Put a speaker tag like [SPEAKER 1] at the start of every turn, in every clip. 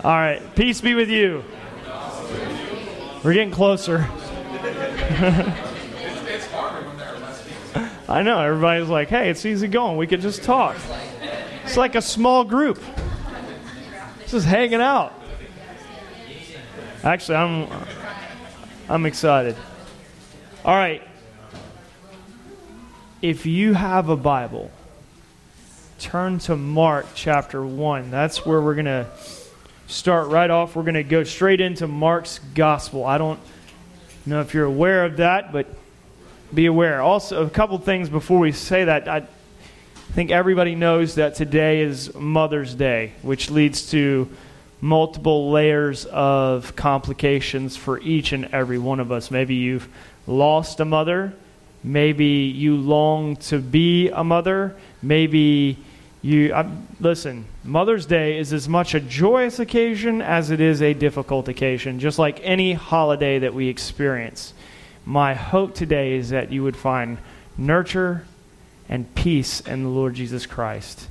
[SPEAKER 1] All right. Peace be with you. We're getting closer.
[SPEAKER 2] It's harder when there are less people.
[SPEAKER 1] I know. Everybody's like, hey, it's easy going. We could just talk. It's like a small group. Just hanging out. Actually, I'm excited. All right. If you have a Bible, turn to Mark chapter 1. That's where we're going to start right off. We're going to go straight into Mark's gospel. I don't know if you're aware of that, but be aware. Also, a couple things before we say that. I think everybody knows that today is Mother's Day, which leads to multiple layers of complications for each and every one of us. Maybe you've lost a mother. Maybe you long to be a mother. Maybe listen, Mother's Day is as much a joyous occasion as it is a difficult occasion, just like any holiday that we experience. My hope today is that you would find nurture and peace in the Lord Jesus Christ.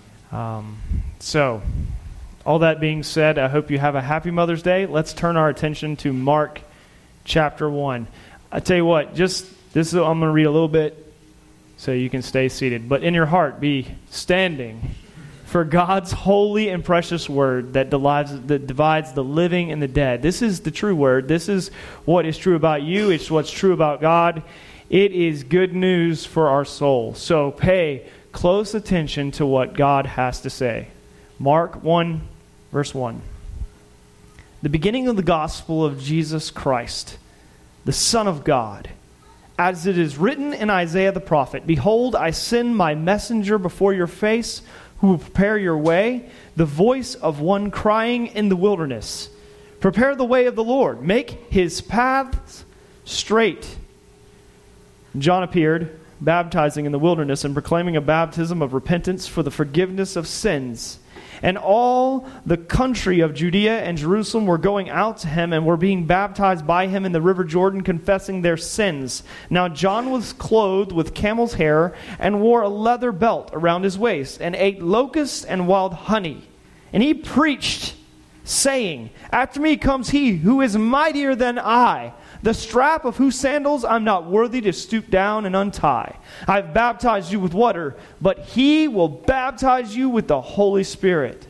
[SPEAKER 1] So, all that being said, I hope you have a happy Mother's Day. Let's turn our attention to Mark chapter 1. I tell you what, I'm going to read a little bit so you can stay seated. But in your heart, be standing for God's holy and precious word that divides the living and the dead. This is the true word. This is what is true about you. It's what's true about God. It is good news for our soul. So pay close attention to what God has to say. Mark 1, verse 1. The beginning of the gospel of Jesus Christ, the Son of God. As it is written in Isaiah the prophet, "Behold, I send my messenger before your face, who will prepare your way, the voice of one crying in the wilderness. Prepare the way of the Lord, make his paths straight." John appeared, baptizing in the wilderness and proclaiming a baptism of repentance for the forgiveness of sins. And all the country of Judea and Jerusalem were going out to him and were being baptized by him in the river Jordan, confessing their sins. Now John was clothed with camel's hair and wore a leather belt around his waist and ate locusts and wild honey. And he preached, saying, "After me comes he who is mightier than I, the strap of whose sandals I'm not worthy to stoop down and untie. I've baptized you with water, but he will baptize you with the Holy Spirit."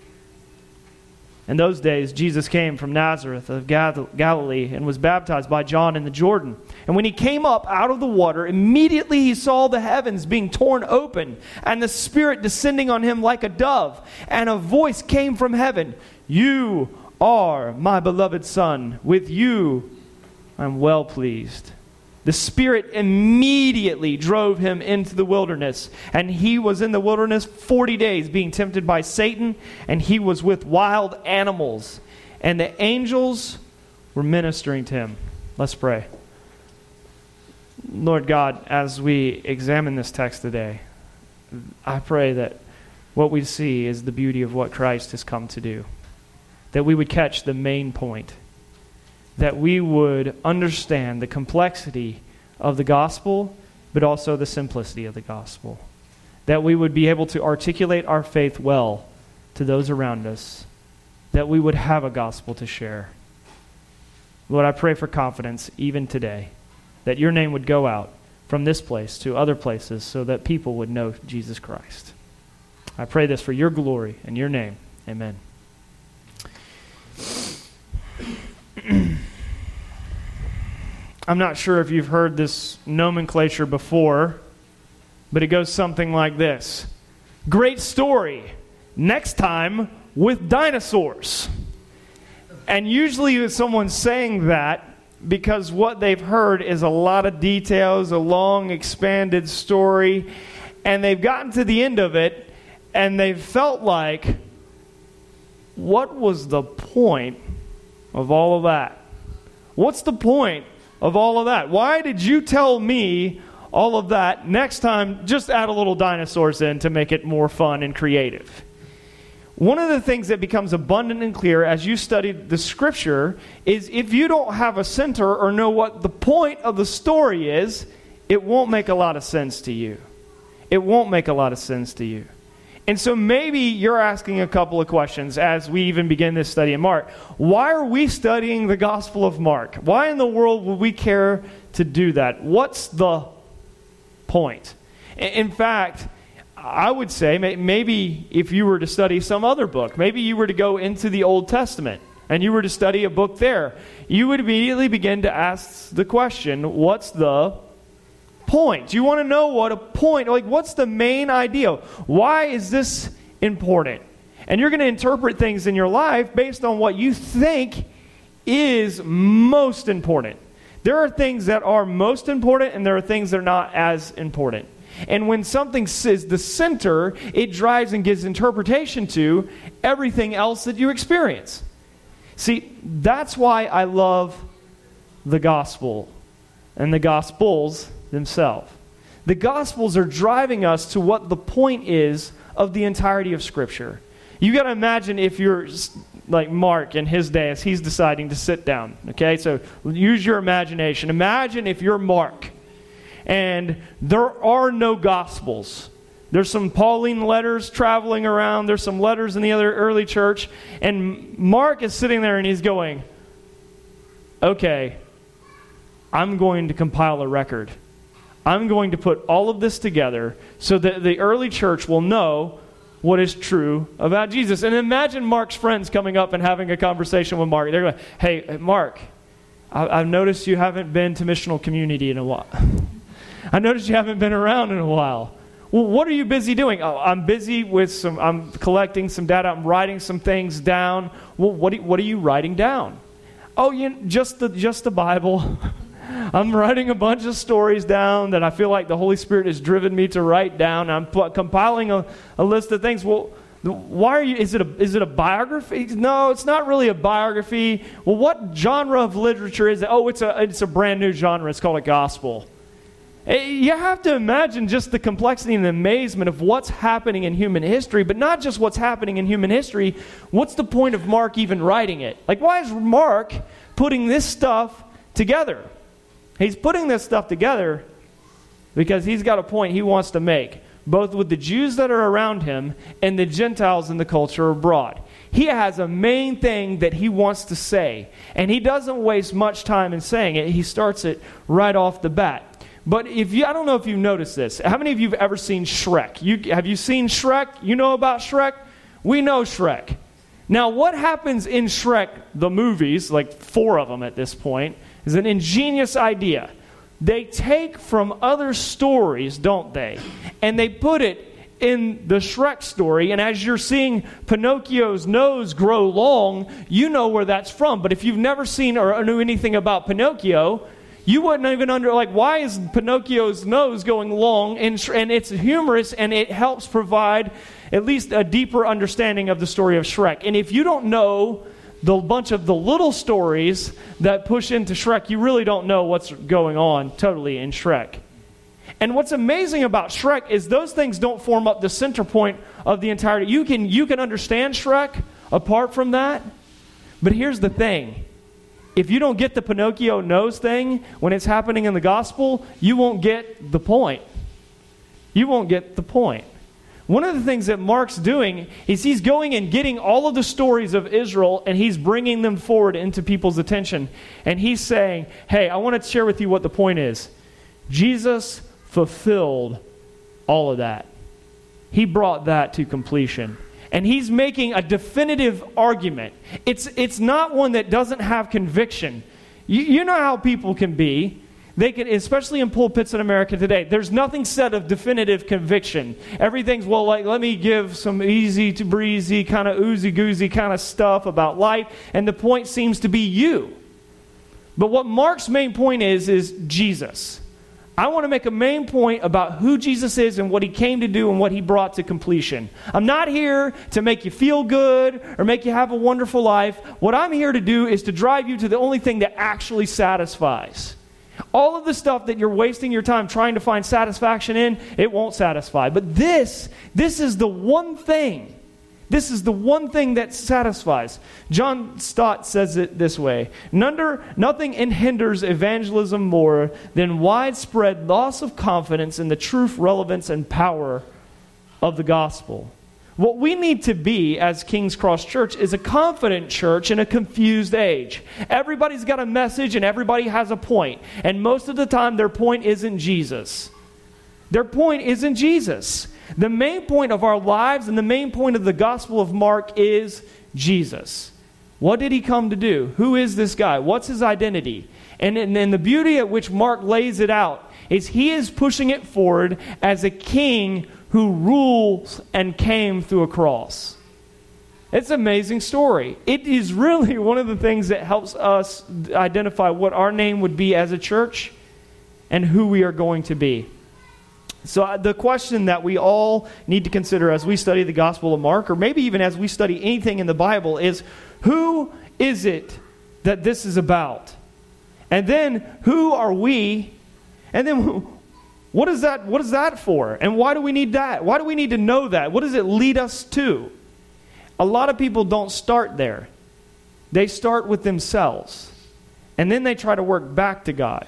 [SPEAKER 1] In those days, Jesus came from Nazareth of Galilee and was baptized by John in the Jordan. And when he came up out of the water, immediately he saw the heavens being torn open and the Spirit descending on him like a dove. And a voice came from heaven, "You are my beloved Son. With you I'm well pleased." The Spirit immediately drove him into the wilderness, and he was in the wilderness 40 days being tempted by Satan, and he was with wild animals, and the angels were ministering to him. Let's pray. Lord God, as we examine this text today, I pray that what we see is the beauty of what Christ has come to do, that we would catch the main point, that we would understand the complexity of the gospel, but also the simplicity of the gospel. That we would be able to articulate our faith well to those around us. That we would have a gospel to share. Lord, I pray for confidence even today, that your name would go out from this place to other places so that people would know Jesus Christ. I pray this for your glory and your name. Amen. I'm not sure if you've heard this nomenclature before, but it goes something like this. Great story. Next time with dinosaurs. And usually someone's saying that because what they've heard is a lot of details, a long expanded story, and they've gotten to the end of it, and they've felt like, what was the point of all of that? What's the point of all of that? Why did you tell me all of that? Next time, just add a little dinosaurs in to make it more fun and creative. One of the things that becomes abundant and clear as you study the Scripture is if you don't have a center or know what the point of the story is, it won't make a lot of sense to you. It won't make a lot of sense to you. And so maybe you're asking a couple of questions as we even begin this study in Mark. Why are we studying the Gospel of Mark? Why in the world would we care to do that? What's the point? In fact, I would say maybe if you were to study some other book, maybe you were to go into the Old Testament and you were to study a book there, you would immediately begin to ask the question, what's the point? You want to know what a point, like what's the main idea? Why is this important? And you're going to interpret things in your life based on what you think is most important. There are things that are most important and there are things that are not as important. And when something is the center, it drives and gives interpretation to everything else that you experience. See, that's why I love the gospel and the gospels themselves. The Gospels are driving us to what the point is of the entirety of Scripture. You got to imagine if you're like Mark in his day as he's deciding to sit down. Okay, so use your imagination. Imagine if you're Mark and there are no Gospels. There's some Pauline letters traveling around. There's some letters in the other early church. And Mark is sitting there and he's going, okay, I'm going to compile a record. I'm going to put all of this together so that the early church will know what is true about Jesus. And imagine Mark's friends coming up and having a conversation with Mark. They're going, hey, Mark, I've noticed you haven't been to missional community in a while. I noticed you haven't been around in a while. Well, what are you busy doing? Oh, I'm busy with I'm collecting some data. I'm writing some things down. Well, what are you writing down? Oh, just the Bible. I'm writing a bunch of stories down that I feel like the Holy Spirit has driven me to write down. I'm compiling a list of things. Well, why are you? Is it a biography? No, it's not really a biography. Well, what genre of literature is it? Oh, it's a brand new genre. It's called a gospel. You have to imagine just the complexity and the amazement of what's happening in human history, but not just what's happening in human history. What's the point of Mark even writing it? Like, why is Mark putting this stuff together? He's putting this stuff together because he's got a point he wants to make, both with the Jews that are around him and the Gentiles in the culture abroad. He has a main thing that he wants to say, and he doesn't waste much time in saying it. He starts it right off the bat. But I don't know if you've noticed this. How many of you have ever seen Shrek? Have you seen Shrek? You know about Shrek? We know Shrek. Now, what happens in Shrek, the movies, like 4 of them at this point, is an ingenious idea. They take from other stories, don't they? And they put it in the Shrek story. And as you're seeing Pinocchio's nose grow long, you know where that's from. But if you've never seen or knew anything about Pinocchio, you wouldn't even why is Pinocchio's nose going long? And it's humorous, and it helps provide at least a deeper understanding of the story of Shrek. And if you don't know the bunch of the little stories that push into Shrek, you really don't know what's going on totally in Shrek. And what's amazing about Shrek is those things don't form up the center point of the entirety. You can understand Shrek apart from that, but here's the thing. If you don't get the Pinocchio nose thing when it's happening in the gospel, you won't get the point. You won't get the point. One of the things that Mark's doing is he's going and getting all of the stories of Israel and he's bringing them forward into people's attention. And he's saying, hey, I want to share with you what the point is. Jesus fulfilled all of that. He brought that to completion. And he's making a definitive argument. It's not one that doesn't have conviction. You know how people can be. They can, especially in pulpits in America today, there's nothing said of definitive conviction. Everything's, let me give some easy to breezy, kind of oozy-goozy kind of stuff about life, and the point seems to be you. But what Mark's main point is Jesus. I want to make a main point about who Jesus is and what he came to do and what he brought to completion. I'm not here to make you feel good or make you have a wonderful life. What I'm here to do is to drive you to the only thing that actually satisfies. All of the stuff that you're wasting your time trying to find satisfaction in, it won't satisfy. But this is the one thing. This is the one thing that satisfies. John Stott says it this way. Nothing hinders evangelism more than widespread loss of confidence in the truth, relevance, and power of the gospel. What we need to be as King's Cross Church is a confident church in a confused age. Everybody's got a message and everybody has a point. And most of the time their point isn't Jesus. Their point isn't Jesus. The main point of our lives and the main point of the Gospel of Mark is Jesus. What did he come to do? Who is this guy? What's his identity? And the beauty at which Mark lays it out is he is pushing it forward as a king who rules and came through a cross. It's an amazing story. It is really one of the things that helps us identify what our name would be as a church and who we are going to be. So the question that we all need to consider as we study the Gospel of Mark, or maybe even as we study anything in the Bible, is who is it that this is about? And then who are we? And then what is that for? And why do we need that? Why do we need to know that? What does it lead us to? A lot of people don't start there. They start with themselves. And then they try to work back to God.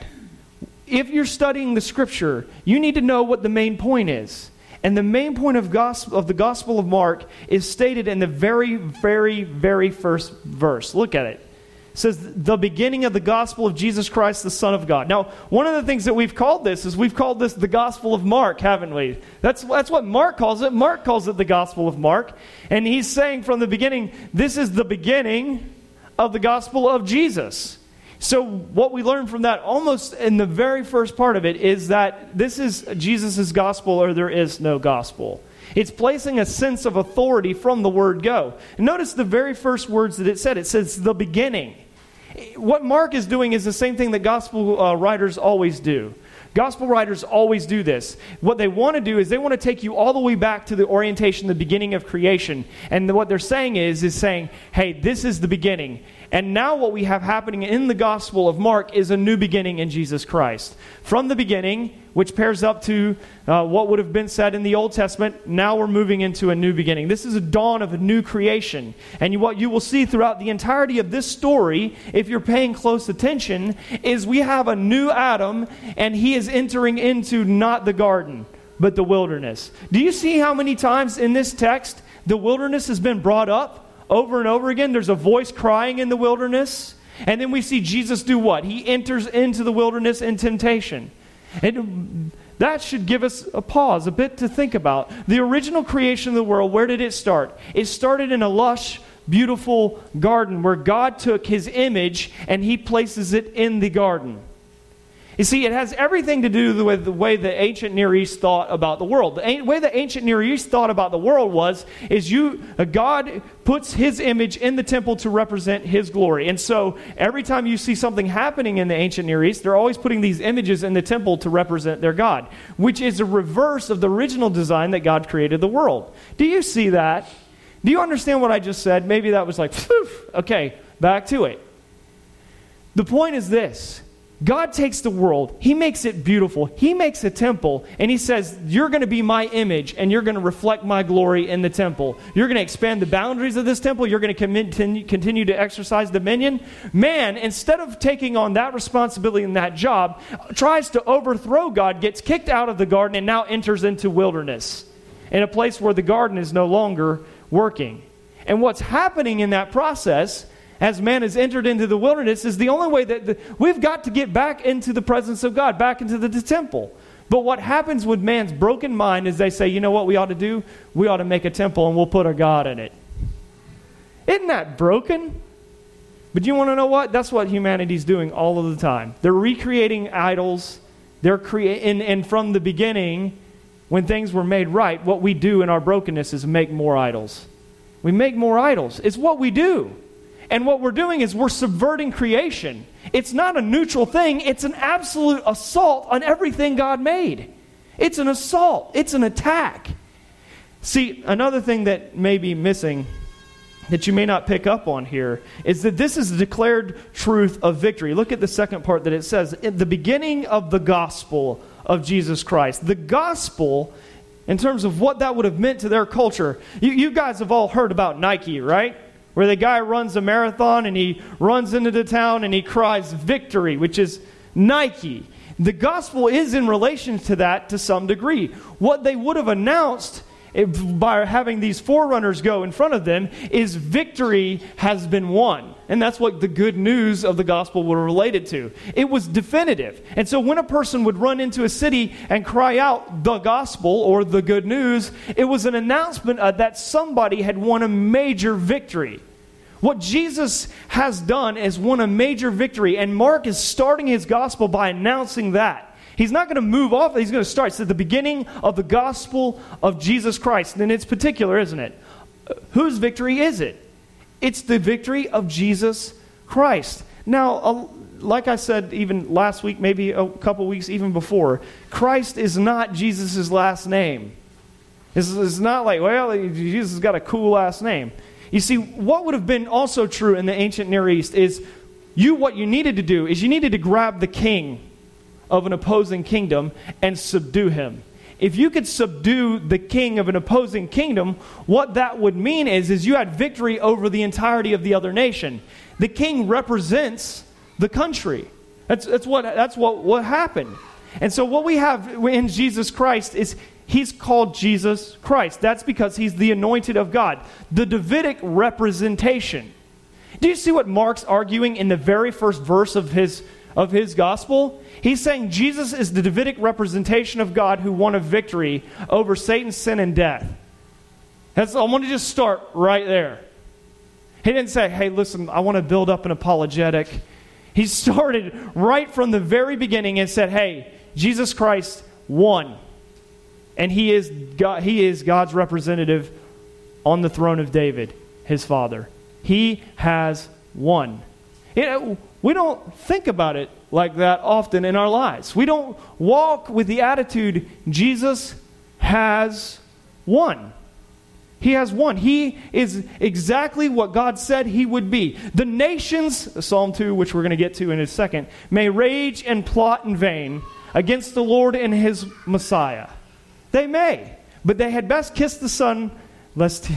[SPEAKER 1] If you're studying the Scripture, you need to know what the main point is. And the main point of the Gospel of Mark is stated in the very, very, very first verse. Look at it. It says, the beginning of the gospel of Jesus Christ, the Son of God. Now, one of the things that we've called this is we've called this the Gospel of Mark, haven't we? That's what Mark calls it. Mark calls it the Gospel of Mark. And he's saying from the beginning, this is the beginning of the gospel of Jesus. So what we learn from that almost in the very first part of it is that this is Jesus' gospel or there is no gospel. It's placing a sense of authority from the word go. And notice the very first words that it said. It says the beginning. What Mark is doing is the same thing that gospel writers always do. Gospel writers always do this. What they want to do is they want to take you all the way back to the orientation, the beginning of creation. And what they're saying is saying, hey, this is the beginning. And now what we have happening in the Gospel of Mark is a new beginning in Jesus Christ. From the beginning, which pairs up to what would have been said in the Old Testament, now we're moving into a new beginning. This is a dawn of a new creation. And what you will see throughout the entirety of this story, if you're paying close attention, is we have a new Adam, and he is entering into not the garden, but the wilderness. Do you see how many times in this text the wilderness has been brought up? Over and over again, there's a voice crying in the wilderness. And then we see Jesus do what? He enters into the wilderness in temptation. And that should give us a pause, a bit to think about. The original creation of the world, where did it start? It started in a lush, beautiful garden where God took his image and he places it in the garden. You see, it has everything to do with the way the ancient Near East thought about the world. The way the ancient Near East thought about the world is God puts his image in the temple to represent his glory. And so every time you see something happening in the ancient Near East, they're always putting these images in the temple to represent their God, which is a reverse of the original design that God created the world. Do you see that? Do you understand what I just said? Maybe that was like, phew, okay, back to it. The point is this. God takes the world, he makes it beautiful, he makes a temple, and he says, you're going to be my image, and you're going to reflect my glory in the temple. You're going to expand the boundaries of this temple, you're going to continue to exercise dominion. Man, instead of taking on that responsibility and that job, tries to overthrow God, gets kicked out of the garden, and now enters into wilderness, in a place where the garden is no longer working. And what's happening in that process as man has entered into the wilderness is the only way that we've got to get back into the presence of God, back into the temple. But what happens with man's broken mind is they say, you know what we ought to do? We ought to make a temple and we'll put our God in it. Isn't that broken? But you want to know what? That's what humanity's doing all of the time. They're recreating idols. And from the beginning, when things were made right, what we do in our brokenness is make more idols. We make more idols. It's what we do. And what we're doing is we're subverting creation. It's not a neutral thing. It's an absolute assault on everything God made. It's an assault. It's an attack. See, another thing that may be missing that you may not pick up on here is that this is the declared truth of victory. Look at the second part that it says, in the beginning of the gospel of Jesus Christ. The gospel, in terms of what that would have meant to their culture. You guys have all heard about Nike, right? Where the guy runs a marathon and he runs into the town and he cries victory, which is Nike. The gospel is in relation to that to some degree. What they would have announced by having these forerunners go in front of them is victory has been won. And that's what the good news of the gospel were related to. It was definitive. And so when a person would run into a city and cry out the gospel or the good news, it was an announcement that somebody had won a major victory. What Jesus has done is won a major victory, and Mark is starting his gospel by announcing that. He's not going to move off. He's going to start. It's at the beginning of the gospel of Jesus Christ. And it's particular, isn't it? Whose victory is it? It's the victory of Jesus Christ. Now, like I said even last week, maybe a couple weeks even before, Christ is not Jesus' last name. It's not like, well, Jesus has got a cool last name. You see, what would have been also true in the ancient Near East is what you needed to do is you needed to grab the king of an opposing kingdom and subdue him. If you could subdue the king of an opposing kingdom, what that would mean is you had victory over the entirety of the other nation. The king represents the country. That's what happened. And so what we have in Jesus Christ is he's called Jesus Christ. That's because he's the anointed of God, the Davidic representation. Do you see what Mark's arguing in the very first verse of his gospel? He's saying Jesus is the Davidic representation of God who won a victory over Satan's sin and death. I want to just start right there. He didn't say, hey, listen, I want to build up an apologetic. He started right from the very beginning and said, hey, Jesus Christ won. And he is God's representative on the throne of David, his father. He has won. We don't think about it like that often in our lives. We don't walk with the attitude, Jesus has won. He has won. He is exactly what God said he would be. The nations, Psalm 2, which we're going to get to in a second, may rage and plot in vain against the Lord and his Messiah. They may, but they had best kiss the Son lest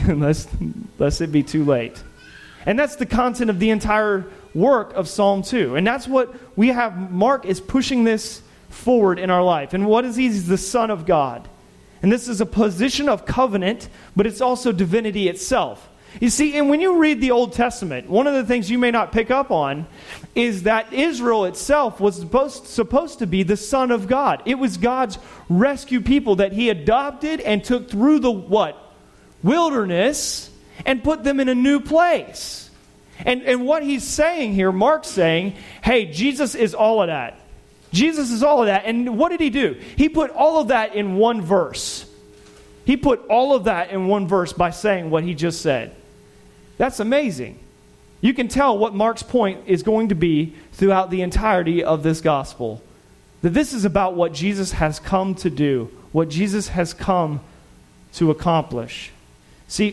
[SPEAKER 1] it be too late. And that's the content of the entire work of Psalm 2. And that's what we have. Mark is pushing this forward in our life. And what is he? He's the Son of God. And this is a position of covenant, but it's also divinity itself. You see, and when you read the Old Testament, one of the things you may not pick up on is that Israel itself was supposed to be the Son of God. It was God's rescue people that he adopted and took through the what? Wilderness and put them in a new place. And what he's saying here, Mark's saying, hey, Jesus is all of that. Jesus is all of that. And what did he do? He put all of that in one verse. He put all of that in one verse by saying what he just said. That's amazing. You can tell what Mark's point is going to be throughout the entirety of this gospel. That this is about what Jesus has come to do, what Jesus has come to accomplish. See,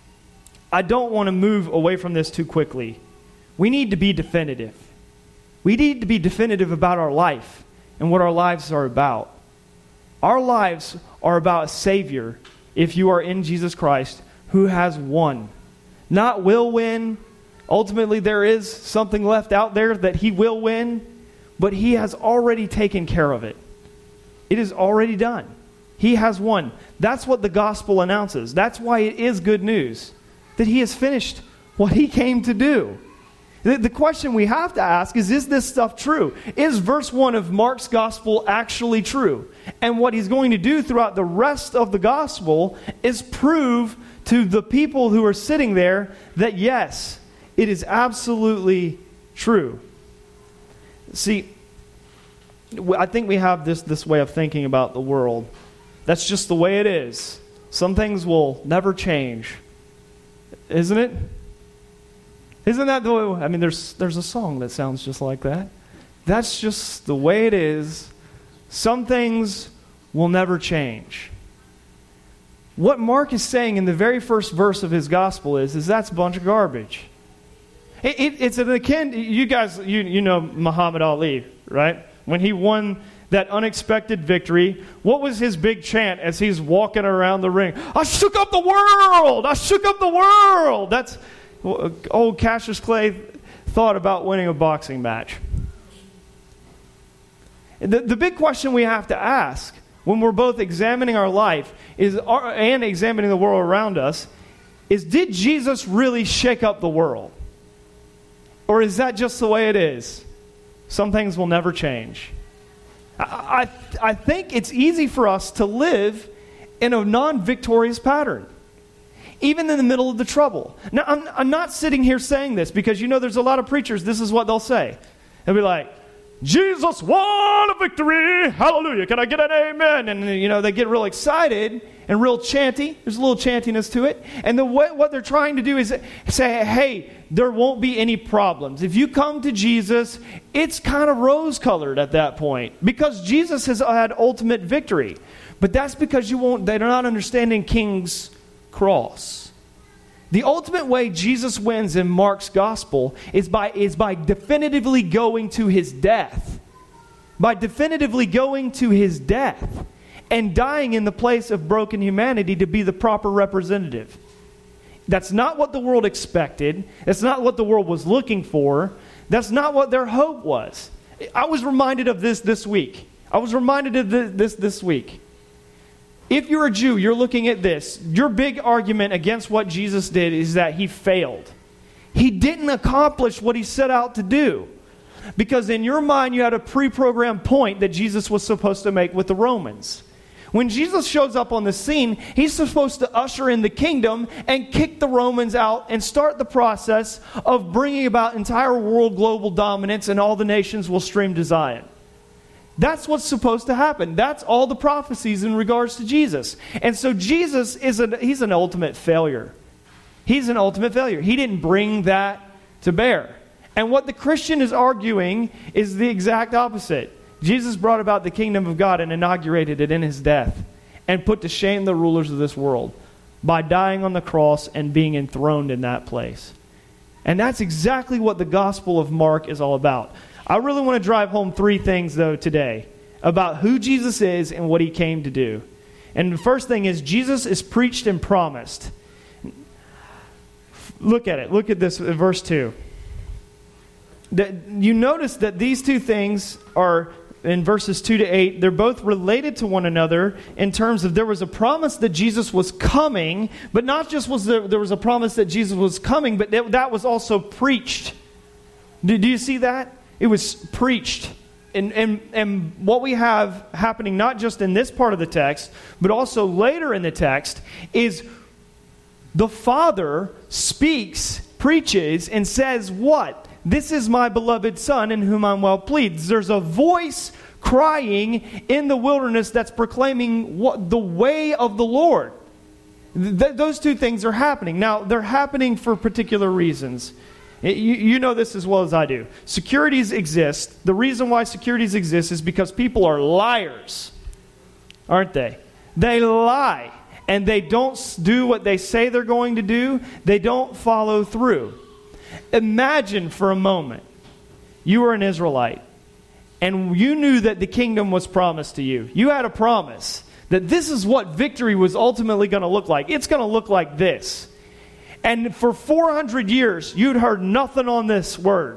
[SPEAKER 1] I don't want to move away from this too quickly. We need to be definitive. We need to be definitive about our life and what our lives are about. Our lives are about a Savior, if you are in Jesus Christ, who has won. Not will win. Ultimately, there is something left out there that he will win, but he has already taken care of it. It is already done. He has won. That's what the gospel announces. That's why it is good news, that he has finished what he came to do. The question we have to ask is this stuff true? Is verse 1 of Mark's gospel actually true? And what he's going to do throughout the rest of the gospel is prove to the people who are sitting there that yes, it is absolutely true. See, I think we have this way of thinking about the world. That's just the way it is. Some things will never change. Isn't it? Isn't that the way? I mean, there's a song that sounds just like that. That's just the way it is. Some things will never change. What Mark is saying in the very first verse of his gospel is that's a bunch of garbage. It's an akin. You guys, you know Muhammad Ali, right? When he won that unexpected victory, what was his big chant as he's walking around the ring? I shook up the world! I shook up the world! That's old Cassius Clay thought about winning a boxing match. The big question we have to ask, when we're both examining our life and examining the world around us is, did Jesus really shake up the world? Or is that just the way it is? Some things will never change. I think it's easy for us to live in a non-victorious pattern, even in the middle of the trouble. Now, I'm not sitting here saying this because, there's a lot of preachers, this is what they'll say. They'll be like, Jesus won a victory, hallelujah, can I get an amen? And, they get real excited and real chanty. There's a little chantiness to it. And what they're trying to do is say, hey, there won't be any problems. If you come to Jesus, it's kind of rose-colored at that point because Jesus has had ultimate victory. But that's because they're not understanding King's cross. The ultimate way Jesus wins in Mark's gospel is by definitively going to his death. By definitively going to his death and dying in the place of broken humanity to be the proper representative. That's not what the world expected. That's not what the world was looking for. That's not what their hope was. I was reminded of this week. This week. If you're a Jew, you're looking at this. Your big argument against what Jesus did is that he failed. He didn't accomplish what he set out to do. Because in your mind, you had a pre-programmed point that Jesus was supposed to make with the Romans. When Jesus shows up on the scene, he's supposed to usher in the kingdom and kick the Romans out and start the process of bringing about entire world global dominance, and all the nations will stream to Zion. That's what's supposed to happen. That's all the prophecies in regards to Jesus. And so Jesus he's an ultimate failure. He's an ultimate failure. He didn't bring that to bear. And what the Christian is arguing is the exact opposite. Jesus brought about the kingdom of God and inaugurated it in his death and put to shame the rulers of this world by dying on the cross and being enthroned in that place. And that's exactly what the Gospel of Mark is all about. I really want to drive home 3 things, though, today about who Jesus is and what he came to do. And the first thing is Jesus is preached and promised. Look at it. Look at this, verse 2. You notice that these 2 things are, in verses 2 to 8, they're both related to one another in terms of there was a promise that Jesus was coming, but not just there was a promise that Jesus was coming, but that was also preached. Do you see that? It was preached. And what we have happening not just in this part of the text, but also later in the text, is the Father speaks, preaches, and says what? This is my beloved Son in whom I'm well pleased. There's a voice crying in the wilderness that's proclaiming the way of the Lord. Those 2 things are happening. Now, they're happening for particular reasons. You know this as well as I do. Securities exist. The reason why securities exist is because people are liars, aren't they? They lie, and they don't do what they say they're going to do. They don't follow through. Imagine for a moment, you were an Israelite, and you knew that the kingdom was promised to you. You had a promise that this is what victory was ultimately going to look like. It's going to look like this. And for 400 years, you'd heard nothing on this word.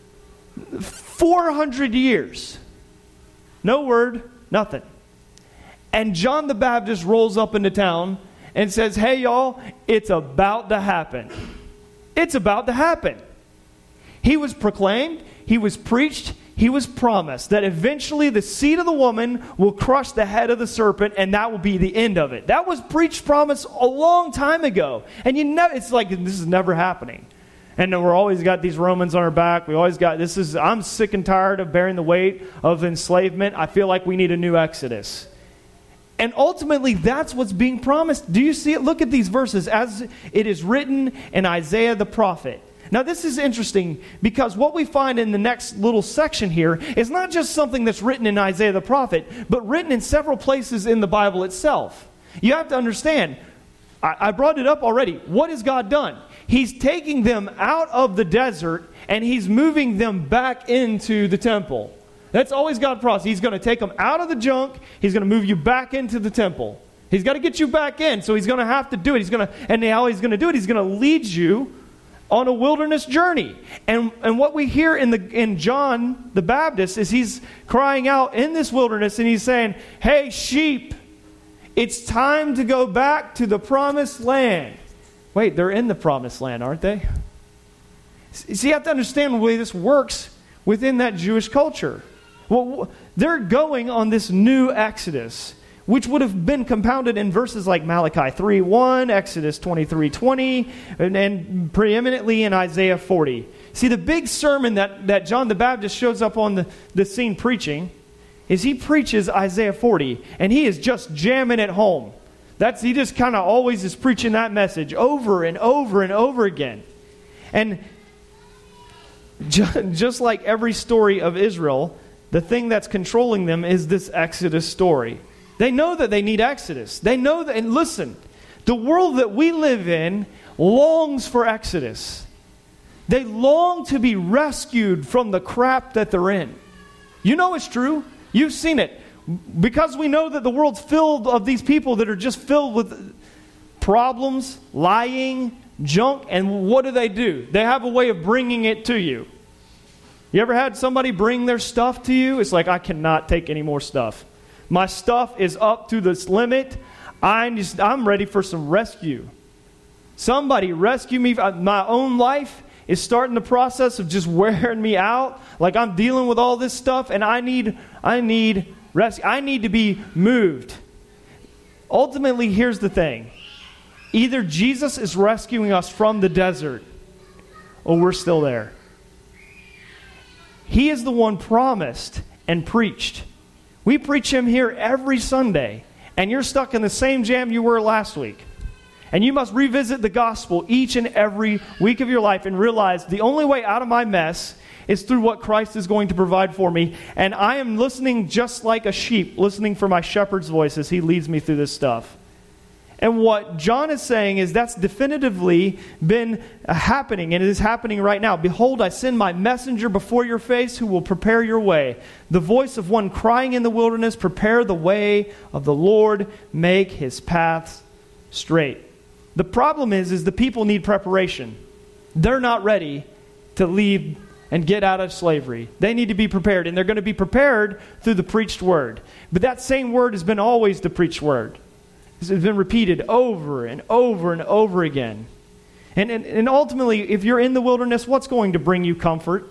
[SPEAKER 1] 400 years. No word, nothing. And John the Baptist rolls up into town and says, hey, y'all, it's about to happen. It's about to happen. He was proclaimed, he was preached, he was promised that eventually the seed of the woman will crush the head of the serpent, and that will be the end of it. That was preached, promised a long time ago. And it's like this is never happening. And we're always got these Romans on our back. We always got I'm sick and tired of bearing the weight of enslavement. I feel like we need a new Exodus. And ultimately, that's what's being promised. Do you see it? Look at these verses as it is written in Isaiah the prophet. Now, this is interesting because what we find in the next little section here is not just something that's written in Isaiah the prophet, but written in several places in the Bible itself. You have to understand, I brought it up already. What has God done? He's taking them out of the desert and he's moving them back into the temple. That's always God's process. He's going to take them out of the junk. He's going to move you back into the temple. He's got to get you back in, so he's going to have to do it. And how he's going to do it, he's going to lead you on a wilderness journey. And what we hear in John the Baptist is he's crying out in this wilderness and he's saying, hey, sheep, it's time to go back to the promised land. Wait, they're in the promised land, aren't they? See, you have to understand the way this works within that Jewish culture. Well, they're going on this new Exodus, which would have been compounded in verses like Malachi 3:1, Exodus 23:20, and preeminently in Isaiah 40. See, the big sermon that John the Baptist shows up on the scene preaching is he preaches Isaiah 40, and he is just jamming it home. He just kind of always is preaching that message over and over and over again. And just like every story of Israel, the thing that's controlling them is this Exodus story. They know that they need Exodus. They know that, and listen, the world that we live in longs for Exodus. They long to be rescued from the crap that they're in. You know it's true. You've seen it. Because we know that the world's filled of these people that are just filled with problems, lying, junk, and what do? They have a way of bringing it to you. You ever had somebody bring their stuff to you? It's like, I cannot take any more stuff. My stuff is up to this limit. I'm ready for some rescue. Somebody rescue me. My own life is starting the process of just wearing me out. Like I'm dealing with all this stuff, and I need rescue. I need to be moved. Ultimately, here's the thing. Either Jesus is rescuing us from the desert, or we're still there. He is the one promised and preached. We preach Him here every Sunday, and you're stuck in the same jam you were last week. And you must revisit the gospel each and every week of your life and realize the only way out of my mess is through what Christ is going to provide for me. And I am listening just like a sheep, listening for my shepherd's voice as he leads me through this stuff. And what John is saying is that's definitively been happening, and it is happening right now. Behold, I send my messenger before your face who will prepare your way. The voice of one crying in the wilderness, prepare the way of the Lord, make his paths straight. The problem is the people need preparation. They're not ready to leave and get out of slavery. They need to be prepared, and they're going to be prepared through the preached word. But that same word has been always the preached word. It's been repeated over and over and over again. And ultimately, if you're in the wilderness, what's going to bring you comfort?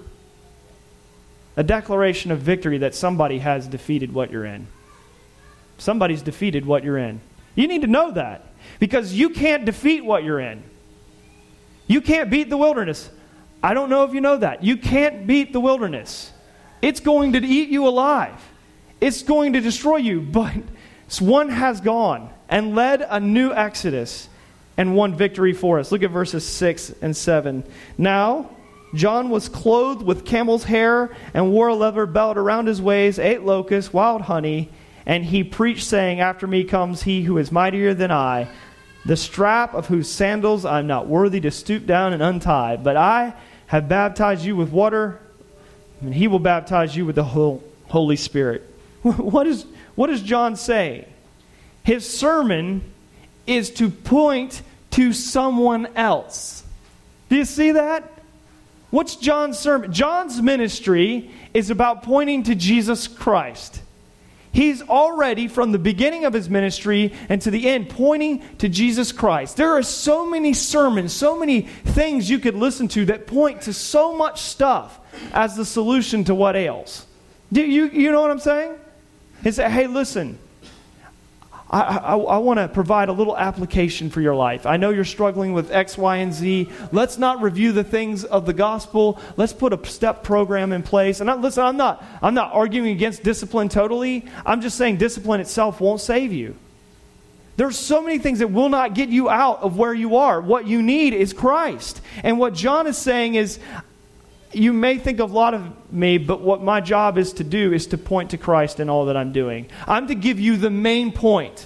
[SPEAKER 1] A declaration of victory that somebody has defeated what you're in. Somebody's defeated what you're in. You need to know that. Because you can't defeat what you're in. You can't beat the wilderness. I don't know if you know that. You can't beat the wilderness. It's going to eat you alive. It's going to destroy you. But one has gone and led a new exodus and won victory for us. Look at verses 6 and 7. Now, John was clothed with camel's hair and wore a leather belt around his waist, ate locusts, wild honey, and he preached, saying, after me comes he who is mightier than I, the strap of whose sandals I am not worthy to stoop down and untie. But I have baptized you with water, and he will baptize you with the Holy Spirit. What is John saying? His sermon is to point to someone else. Do you see that? What's John's sermon? John's ministry is about pointing to Jesus Christ. He's already, from the beginning of his ministry and to the end, pointing to Jesus Christ. There are so many sermons, so many things you could listen to that point to so much stuff as the solution to what ails. Do you know what I'm saying? He said, hey, listen, I want to provide a little application for your life. I know you're struggling with X, Y, and Z. Let's not review the things of the gospel. Let's put a step program in place. And listen, I'm not arguing against discipline totally. I'm just saying discipline itself won't save you. There's so many things that will not get you out of where you are. What you need is Christ. And what John is saying is, you may think a lot of me, but what my job is to do is to point to Christ in all that I'm doing. I'm to give you the main point.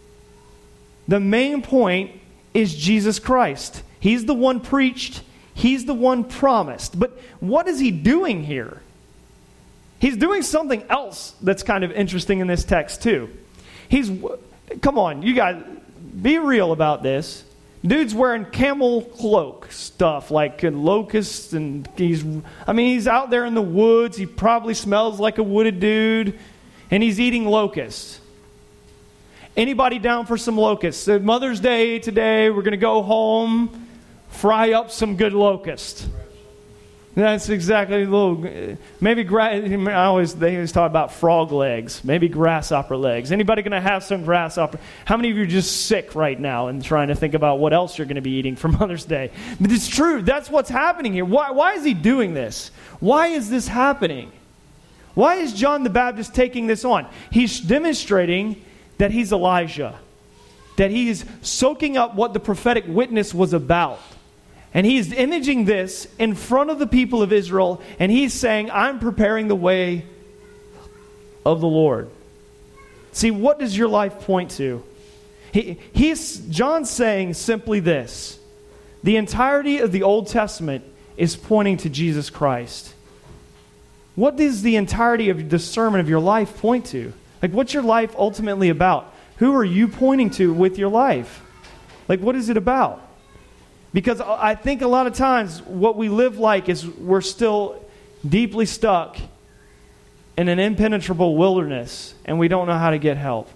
[SPEAKER 1] The main point is Jesus Christ. He's the one preached. He's the one promised. But what is he doing here? He's doing something else that's kind of interesting in this text too. Come on, you guys, be real about this. Dude's wearing camel cloak stuff, like locusts, and he's out there in the woods. He probably smells like a wooded dude, and he's eating locusts. Anybody down for some locusts? So Mother's Day today, we're going to go home, fry up some good locusts. That's exactly a little, maybe, they always talk about frog legs, maybe grasshopper legs. Anybody going to have some grasshopper? How many of you are just sick right now and trying to think about what else you're going to be eating for Mother's Day? But it's true. That's what's happening here. Why is he doing this? Why is this happening? Why is John the Baptist taking this on? He's demonstrating that he's Elijah, that he is soaking up what the prophetic witness was about. And he's imaging this in front of the people of Israel, and he's saying, I'm preparing the way of the Lord. See, what does your life point to? John's saying simply this: the entirety of the Old Testament is pointing to Jesus Christ. What does the entirety of the sermon of your life point to? Like, what's your life ultimately about? Who are you pointing to with your life? Like, what is it about? Because I think a lot of times what we live like is we're still deeply stuck in an impenetrable wilderness, and we don't know how to get help.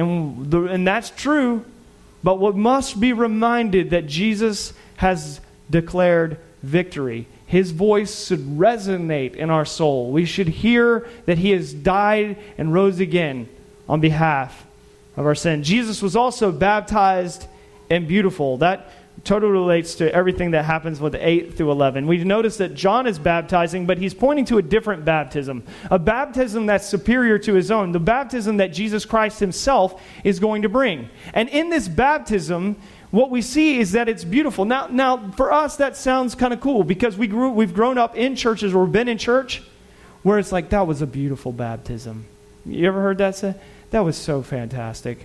[SPEAKER 1] And that's true, but we must be reminded that Jesus has declared victory. His voice should resonate in our soul. We should hear that He has died and rose again on behalf of our sin. Jesus was also baptized and beautiful. That totally relates to everything that happens with 8 through 11. We notice that John is baptizing, but he's pointing to a different baptism. A baptism that's superior to his own. The baptism that Jesus Christ himself is going to bring. And in this baptism, what we see is that it's beautiful. Now for us, that sounds kind of cool because we've grown up in churches or been in church where it's like, that was a beautiful baptism. You ever heard that said? That was so fantastic.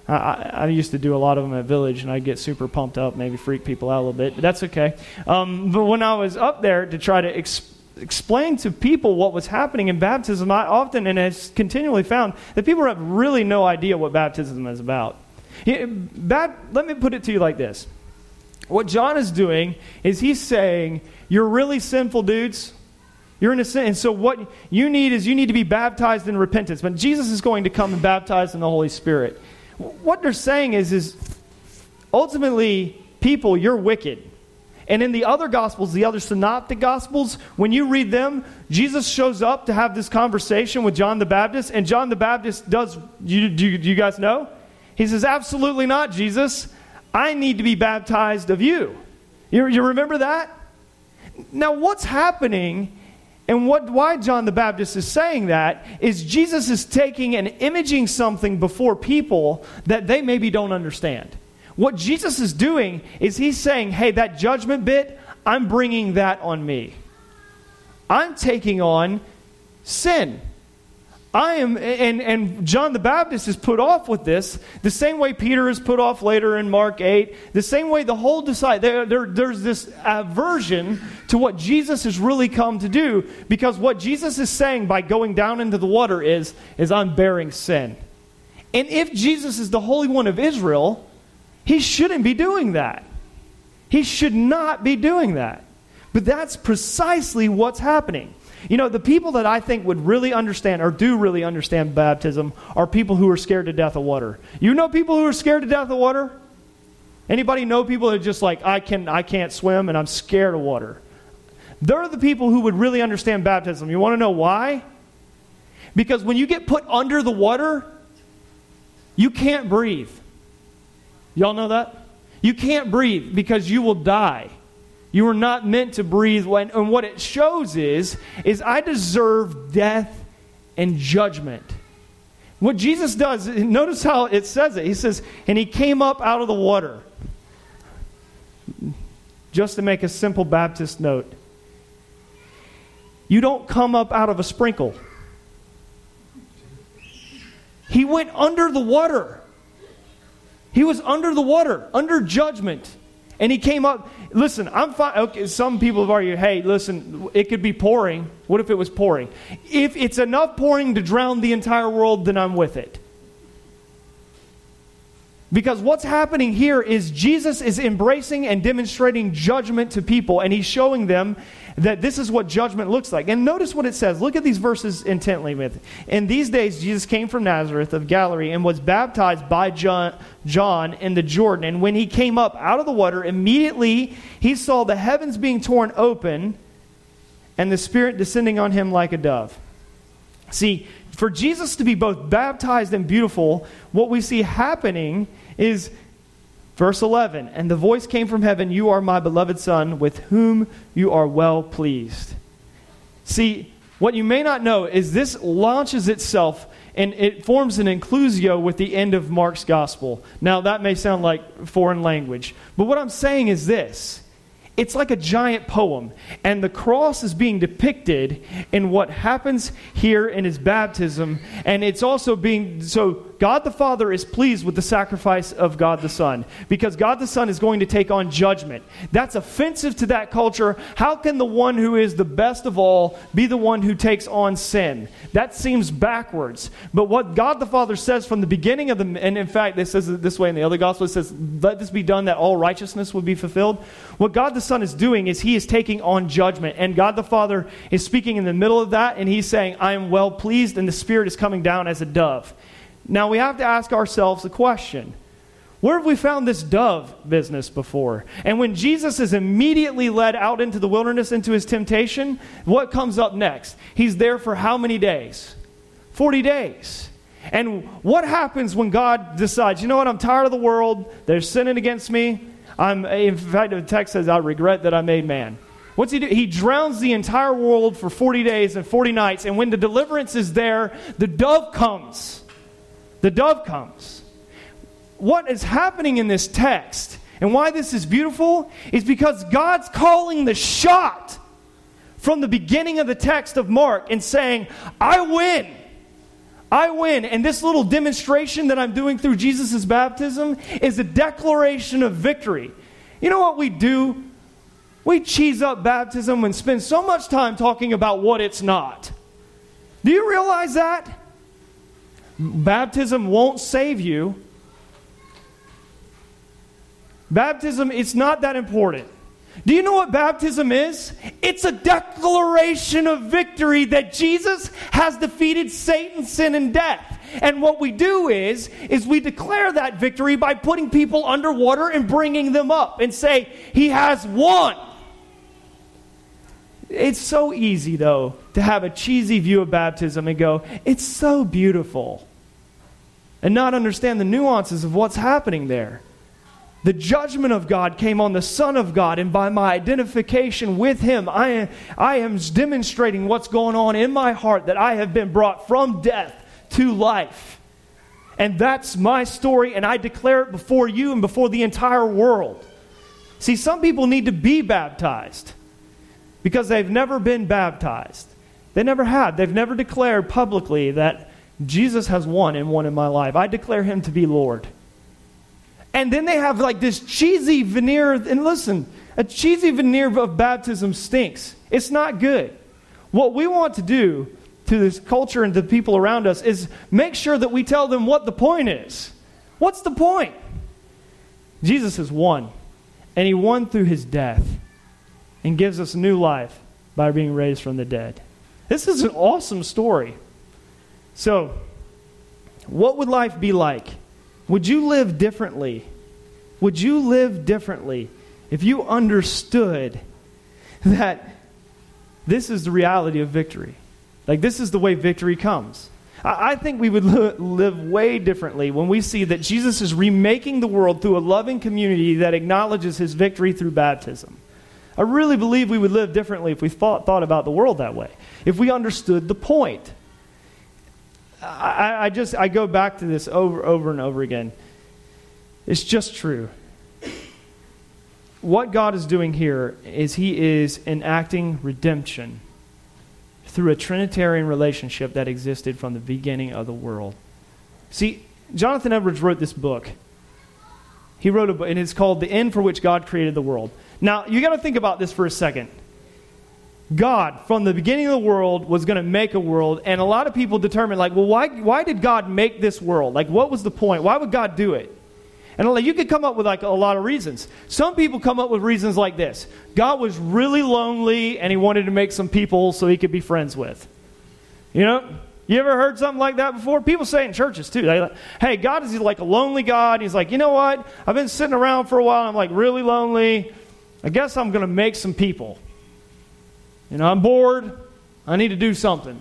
[SPEAKER 1] I used to do a lot of them at Village, and I'd get super pumped up, maybe freak people out a little bit, but that's okay. But when I was up there to try to explain to people what was happening in baptism, I often and has continually found that people have really no idea what baptism is about. Let me put it to you like this. What John is doing is he's saying, you're really sinful dudes. You're in a sin. And so what you need to be baptized in repentance. But Jesus is going to come and baptize in the Holy Spirit. What they're saying is ultimately, people, you're wicked. And in the other Gospels, the other synoptic Gospels, when you read them, Jesus shows up to have this conversation with John the Baptist. And John the Baptist does, do you guys know? He says, absolutely not, Jesus. I need to be baptized of you. You remember that? Now, what's happening and why John the Baptist is saying that is Jesus is taking and imaging something before people that they maybe don't understand. What Jesus is doing is he's saying, hey, that judgment bit, I'm bringing that on me. I'm taking on sin. I am, and John the Baptist is put off with this, the same way Peter is put off later in Mark 8, the same way the whole there's this aversion to what Jesus has really come to do, because what Jesus is saying by going down into the water is I'm bearing sin. And if Jesus is the Holy One of Israel, He shouldn't be doing that. He should not be doing that. But that's precisely what's happening. You know, the people that I think would really understand or do really understand baptism are people who are scared to death of water. You know people who are scared to death of water? Anybody know people that are just like, I can't swim and I'm scared of water? They're the people who would really understand baptism. You want to know why? Because when you get put under the water, you can't breathe. Y'all know that? You can't breathe because you will die. You are not meant to breathe. And what it shows is I deserve death and judgment. What Jesus does, notice how it says it. He says, and He came up out of the water. Just to make a simple Baptist note. You don't come up out of a sprinkle. He went under the water. He was under the water, under judgment. And He came up. Listen, I'm fine. Okay, some people have argued, hey, listen, it could be pouring. What if it was pouring? If it's enough pouring to drown the entire world, then I'm with it. Because what's happening here is Jesus is embracing and demonstrating judgment to people, and he's showing them that this is what judgment looks like. And notice what it says. Look at these verses intently with. In these days, Jesus came from Nazareth of Galilee and was baptized by John in the Jordan. And when he came up out of the water, immediately he saw the heavens being torn open and the Spirit descending on him like a dove. See, for Jesus to be both baptized and beautiful, what we see happening is verse 11, and the voice came from heaven, "You are my beloved Son, with whom you are well pleased." See, what you may not know is this launches itself and it forms an inclusio with the end of Mark's gospel. Now, that may sound like foreign language, but what I'm saying is this. It's like a giant poem, and the cross is being depicted in what happens here in his baptism, and it's also being, so God the Father is pleased with the sacrifice of God the Son, because God the Son is going to take on judgment. That's offensive to that culture. How can the one who is the best of all be the one who takes on sin? That seems backwards. But what God the Father says from the beginning of the, and in fact, it says it this way in the other gospel, it says, "Let this be done that all righteousness would be fulfilled." What God the Son is doing is he is taking on judgment, and God the Father is speaking in the middle of that, and he's saying, "I am well pleased," and the Spirit is coming down as a dove. Now we have to ask ourselves a question. Where have we found this dove business before? And when Jesus is immediately led out into the wilderness, into his temptation, what comes up next? He's there for how many days? 40 days. And what happens when God decides, you know what, I'm tired of the world, they're sinning against me, in fact, the text says, "I regret that I made man." What's he do? He drowns the entire world for 40 days and 40 nights, and when the deliverance is there, the dove comes. The dove comes. What is happening in this text, and why this is beautiful, is because God's calling the shot from the beginning of the text of Mark and saying, "I win. I win." And this little demonstration that I'm doing through Jesus' baptism is a declaration of victory. You know what we do? We cheese up baptism and spend so much time talking about what it's not. Do you realize that? Baptism won't save you. Baptism, it's not that important. Do you know what baptism is? It's a declaration of victory that Jesus has defeated Satan, sin, and death. And what we do is we declare that victory by putting people underwater and bringing them up and say, "He has won." It's so easy, though, to have a cheesy view of baptism and go, "It's so beautiful," and not understand the nuances of what's happening there. The judgment of God came on the Son of God, and by my identification with Him, I am demonstrating what's going on in my heart, that I have been brought from death to life. And that's my story, and I declare it before you and before the entire world. See, some people need to be baptized because they've never been baptized. They never have. They've never declared publicly that Jesus has won and won in my life. I declare Him to be Lord. And then they have like this cheesy veneer, and listen, a cheesy veneer of baptism stinks. It's not good. What we want to do to this culture and to the people around us is make sure that we tell them what the point is. What's the point? Jesus has won. And He won through His death and gives us new life by being raised from the dead. This is an awesome story. So, what would life be like? Would you live differently? Would you live differently if you understood that this is the reality of victory? Like, this is the way victory comes. I think we would live way differently when we see that Jesus is remaking the world through a loving community that acknowledges His victory through baptism. I really believe we would live differently if we thought about the world that way. If we understood the point. I go back to this over and over again. It's just true. What God is doing here is He is enacting redemption through a Trinitarian relationship that existed from the beginning of the world. See, Jonathan Edwards wrote this book. He wrote a book, and it's called The End for Which God Created the World. Now, you got to think about this for a second. God, from the beginning of the world, was going to make a world, and a lot of people determine, like, well, why did God make this world? Like, what was the point? Why would God do it? And you could come up with like a lot of reasons. Some people come up with reasons like this. God was really lonely and he wanted to make some people so he could be friends with. You know? You ever heard something like that before? People say it in churches too. They like, hey, God is like a lonely God. He's like, you know what? I've been sitting around for a while. I'm like really lonely. I guess I'm going to make some people. You know, I'm bored. I need to do something.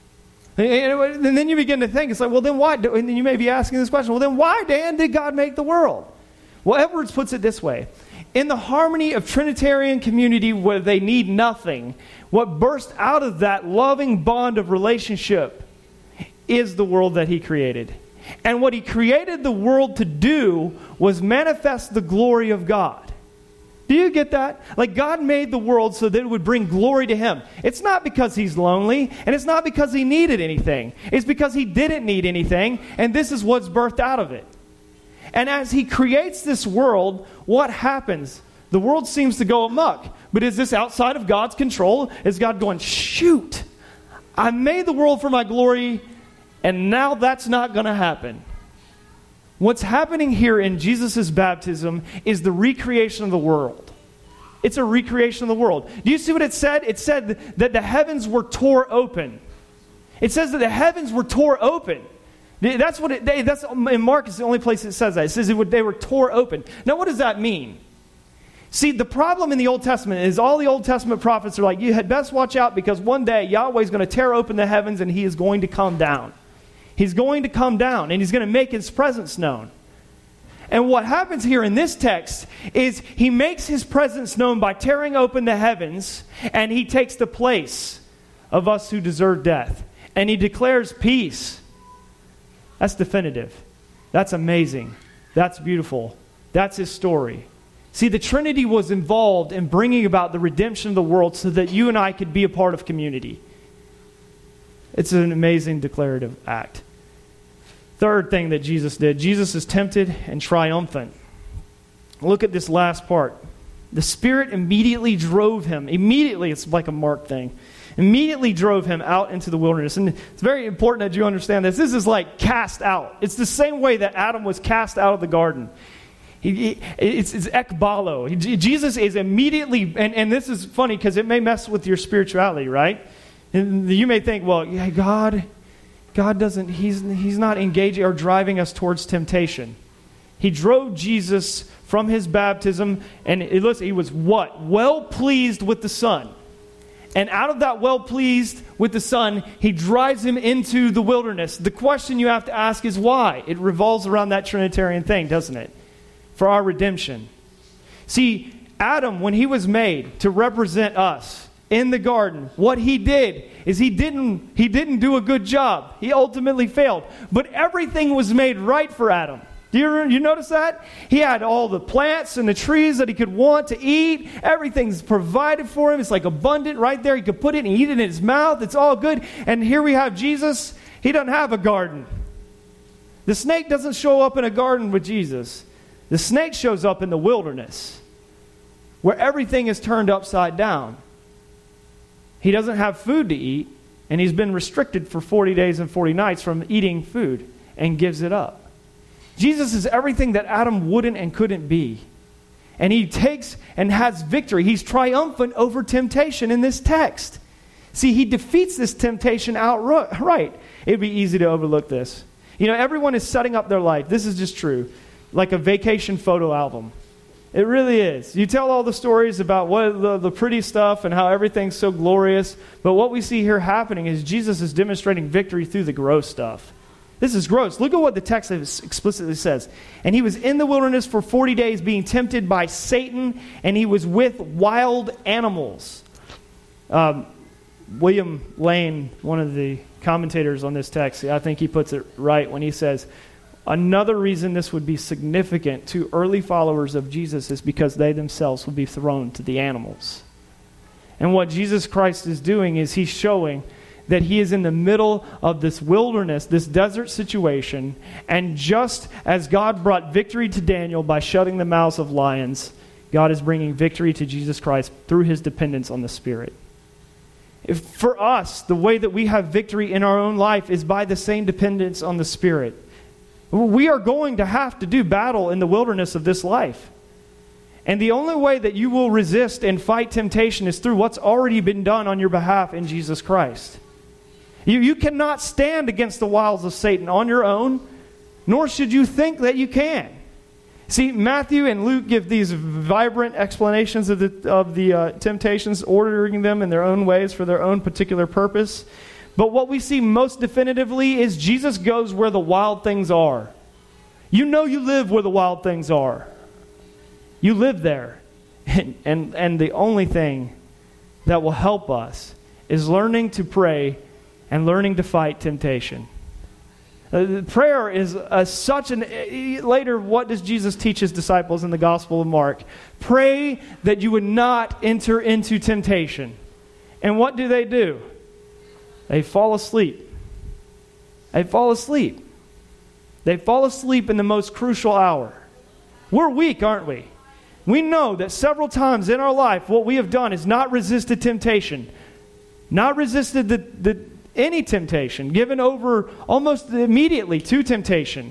[SPEAKER 1] And then you begin to think, it's like, well, then why? And then you may be asking this question, well, then why, Dan, did God make the world? Well, Edwards puts it this way. In the harmony of Trinitarian community where they need nothing, what burst out of that loving bond of relationship is the world that he created. And what he created the world to do was manifest the glory of God. Do you get that? Like God made the world so that it would bring glory to him. It's not because he's lonely, and it's not because he needed anything. It's because he didn't need anything, and this is what's birthed out of it. And as he creates this world, what happens? The world seems to go amok. But is this outside of God's control? Is God going, shoot, I made the world for my glory, and now that's not going to happen? What's happening here in Jesus' baptism is the recreation of the world. It's a recreation of the world. Do you see what it said? It said that the heavens were tore open. It says that the heavens were tore open. That's what that's in Mark is the only place it says that. It says they were tore open. Now what does that mean? See, the problem in the Old Testament is all the Old Testament prophets are like, you had best watch out because one day Yahweh's going to tear open the heavens and he is going to come down. He's going to come down, and he's going to make his presence known. And what happens here in this text is he makes his presence known by tearing open the heavens, and he takes the place of us who deserve death. And he declares peace. That's definitive. That's amazing. That's beautiful. That's his story. See, the Trinity was involved in bringing about the redemption of the world so that you and I could be a part of community. It's an amazing declarative act. Third thing that Jesus did. Jesus is tempted and triumphant. Look at this last part. The Spirit immediately drove him. Immediately, it's like a Mark thing. Immediately drove him out into the wilderness. And it's very important that you understand this. This is like cast out. It's the same way that Adam was cast out of the garden. It's ekbalo. Jesus is immediately, and this is funny because it may mess with your spirituality, right? And you may think, well, yeah, God doesn't, he's not engaging or driving us towards temptation. He drove Jesus from his baptism, and listen, he was what? Well pleased with the Son. And out of that well pleased with the Son, he drives him into the wilderness. The question you have to ask is why? It revolves around that Trinitarian thing, doesn't it? For our redemption. See, Adam, when he was made to represent us in the garden, what he did is he didn't do a good job. He ultimately failed. But everything was made right for Adam. Do you notice that? He had all the plants and the trees that he could want to eat. Everything's provided for him. It's like abundant right there. He could put it and eat it in his mouth. It's all good. And here we have Jesus. He doesn't have a garden. The snake doesn't show up in a garden with Jesus. The snake shows up in the wilderness where everything is turned upside down. He doesn't have food to eat, and he's been restricted for 40 days and 40 nights from eating food and gives it up. Jesus is everything that Adam wouldn't and couldn't be. And he takes and has victory. He's triumphant over temptation in this text. See, he defeats this temptation outright. It'd be easy to overlook this. You know, everyone is setting up their life. This is just true. Like a vacation photo album. It really is. You tell all the stories about what the pretty stuff and how everything's so glorious. But what we see here happening is Jesus is demonstrating victory through the gross stuff. This is gross. Look at what the text explicitly says. And he was in the wilderness for 40 days being tempted by Satan, and he was with wild animals. William Lane, one of the commentators on this text, I think he puts it right when he says, another reason this would be significant to early followers of Jesus is because they themselves would be thrown to the animals. And what Jesus Christ is doing is he's showing that he is in the middle of this wilderness, this desert situation, and just as God brought victory to Daniel by shutting the mouths of lions, God is bringing victory to Jesus Christ through his dependence on the Spirit. For us, the way that we have victory in our own life is by the same dependence on the Spirit. We are going to have to do battle in the wilderness of this life. And the only way that you will resist and fight temptation is through what's already been done on your behalf in Jesus Christ. You cannot stand against the wiles of Satan on your own, nor should you think that you can. See, Matthew and Luke give these vibrant explanations of the temptations, ordering them in their own ways for their own particular purpose. But what we see most definitively is Jesus goes where the wild things are. You know you live where the wild things are. You live there. And the only thing that will help us is learning to pray and learning to fight temptation. Prayer is such an... Later, what does Jesus teach his disciples in the Gospel of Mark? Pray that you would not enter into temptation. And what do? They fall asleep. They fall asleep. They fall asleep in the most crucial hour. We're weak, aren't we? We know that several times in our life, what we have done is not resisted temptation. Not resisted any temptation, given over almost immediately to temptation.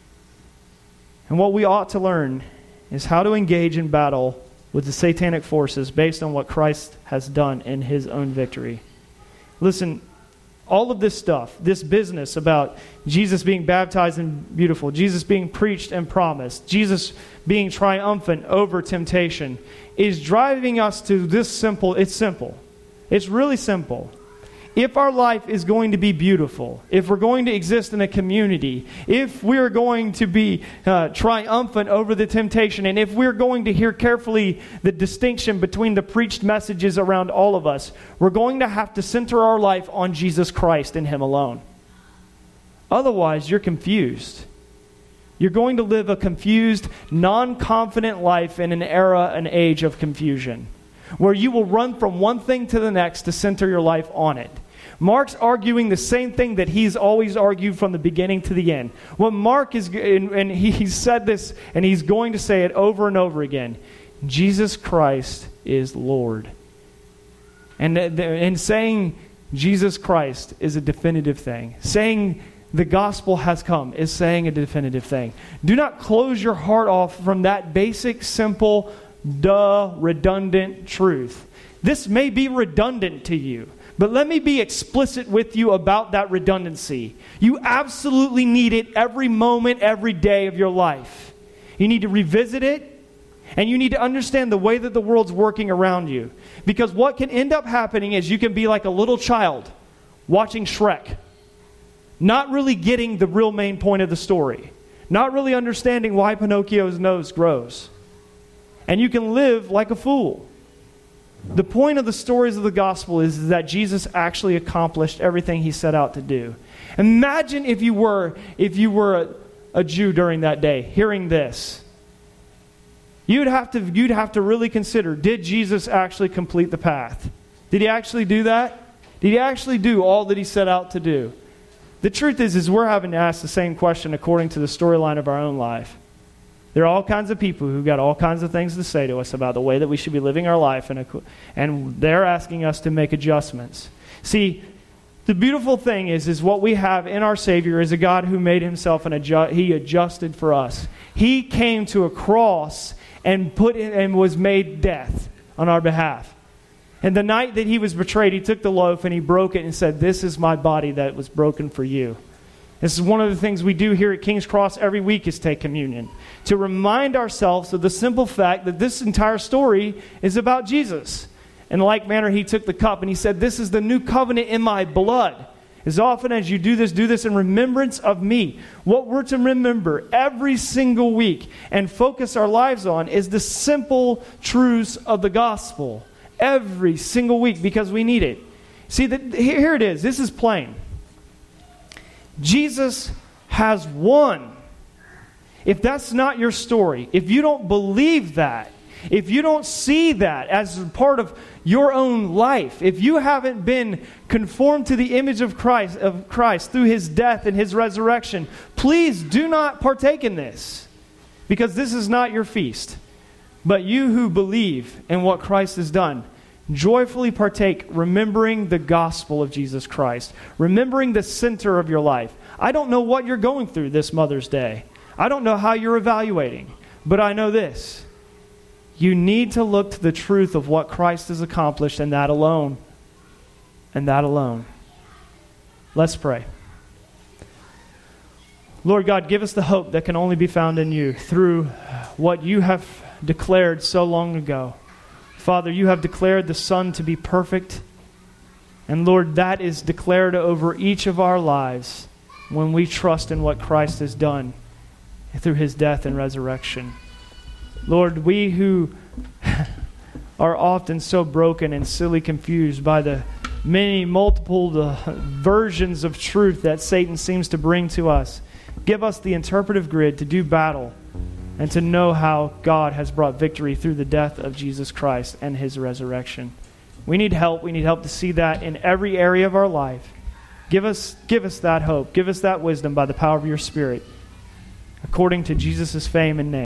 [SPEAKER 1] And what we ought to learn is how to engage in battle with the satanic forces based on what Christ has done in his own victory. Listen, all of this stuff, this business about Jesus being baptized and beautiful, Jesus being preached and promised, Jesus being triumphant over temptation, is driving us to this simple. It's simple. It's really simple. If our life is going to be beautiful, if we're going to exist in a community, if we're going to be triumphant over the temptation, and if we're going to hear carefully the distinction between the preached messages around all of us, we're going to have to center our life on Jesus Christ and him alone. Otherwise, you're confused. You're going to live a confused, non-confident life in an era, an age of confusion, where you will run from one thing to the next to center your life on it. Mark's arguing the same thing that he's always argued from the beginning to the end. What Mark is, and he said this, and he's going to say it over and over again, Jesus Christ is Lord. And saying Jesus Christ is a definitive thing. Saying the gospel has come is saying a definitive thing. Do not close your heart off from that basic, simple, redundant truth. This may be redundant to you, but let me be explicit with you about that redundancy. You absolutely need it every moment, every day of your life. You need to revisit it, and you need to understand the way that the world's working around you. Because what can end up happening is you can be like a little child watching Shrek, not really getting the real main point of the story, not really understanding why Pinocchio's nose grows. And you can live like a fool. The point of the stories of the gospel is that Jesus actually accomplished everything he set out to do. Imagine if you were a Jew during that day, hearing this. You'd have to really consider, did Jesus actually complete the path? Did he actually do that? Did he actually do all that he set out to do? The truth is we're having to ask the same question according to the storyline of our own life. There are all kinds of people who got all kinds of things to say to us about the way that we should be living our life, and they're asking us to make adjustments. See, the beautiful thing is what we have in our Savior is a God who made himself he adjusted for us. He came to a cross and was made death on our behalf. And the night that he was betrayed, he took the loaf and he broke it and said, "This is my body that was broken for you." This is one of the things we do here at King's Cross every week is take communion. To remind ourselves of the simple fact that this entire story is about Jesus. In like manner, he took the cup and he said, "This is the new covenant in my blood. As often as you do this in remembrance of me." What we're to remember every single week and focus our lives on is the simple truths of the gospel. Every single week, because we need it. See, here it is. This is plain. Jesus has won. If that's not your story, if you don't believe that, if you don't see that as part of your own life, if you haven't been conformed to the image of Christ through his death and his resurrection, please do not partake in this, because this is not your feast. But you who believe in what Christ has done, Joyfully partake, remembering the gospel of Jesus Christ, remembering the center of your life. I don't know what you're going through this Mother's Day. I don't know how you're evaluating, but I know this. You need to look to the truth of what Christ has accomplished, and that alone. And that alone. Let's pray. Lord God, give us the hope that can only be found in you through what you have declared so long ago. Father, you have declared the Son to be perfect. And Lord, that is declared over each of our lives when we trust in what Christ has done through his death and resurrection. Lord, we who are often so broken and silly confused by the multiple versions of truth that Satan seems to bring to us, give us the interpretive grid to do battle and to know how God has brought victory through the death of Jesus Christ and his resurrection. We need help. We need help to see that in every area of our life. Give us that hope. Give us that wisdom by the power of your Spirit, according to Jesus' fame and name.